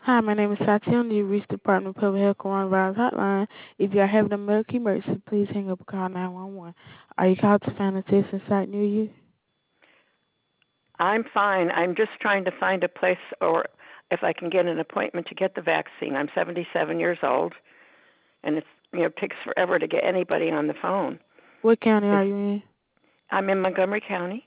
Hi, my name is Tatiana. You reached the Department of Public Health Coronavirus Hotline. If you are having a medical emergency, please hang up and call 911. Are you called to find a testing site near you? I'm fine. I'm just trying to find a place or if I can get an appointment to get the vaccine. I'm 77 years old, and it takes forever to get anybody on the phone. What county Is are you in? I'm in Montgomery County.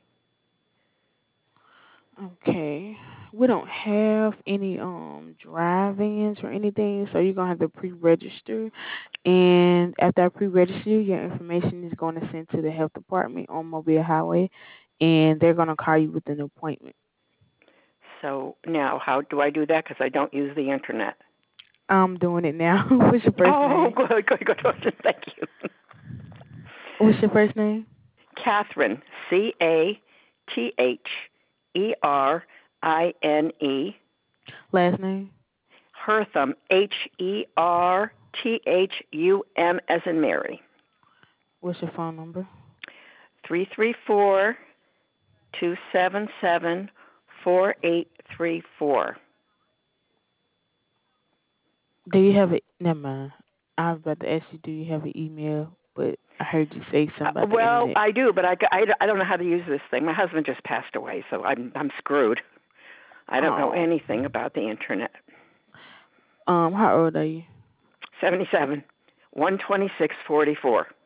Okay. We don't have any drive-ins or anything, so you're gonna have to pre-register. And after I pre-register you, your information is going to send to the health department on Mobile Highway, and they're gonna call you with an appointment. So now, how do I do that? Because I don't use the internet. I'm doing it now. What's your first Oh, name? good. Thank you. What's your first name? Catherine, Catherine. Last name? Herthum, Herthum, as in Mary. What's your phone number? 334-277-4834. Do you have a? Never mind. I was about to ask you, do you have an email? But I heard you say something about the Well, internet. I do, but I don't know how to use this thing. My husband just passed away, so I'm screwed. I don't know Oh. anything about the internet. How old are you? 77, 12644.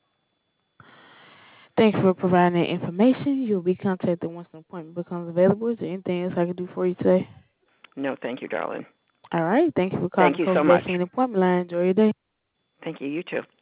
Thanks for providing that information. You'll be contacted once an appointment becomes available. Is there anything else I can do for you today? No, thank you, darling. All right. Thank you for calling Thank the you so COVID much. vaccine appointment line. Enjoy your day. Thank you. You too.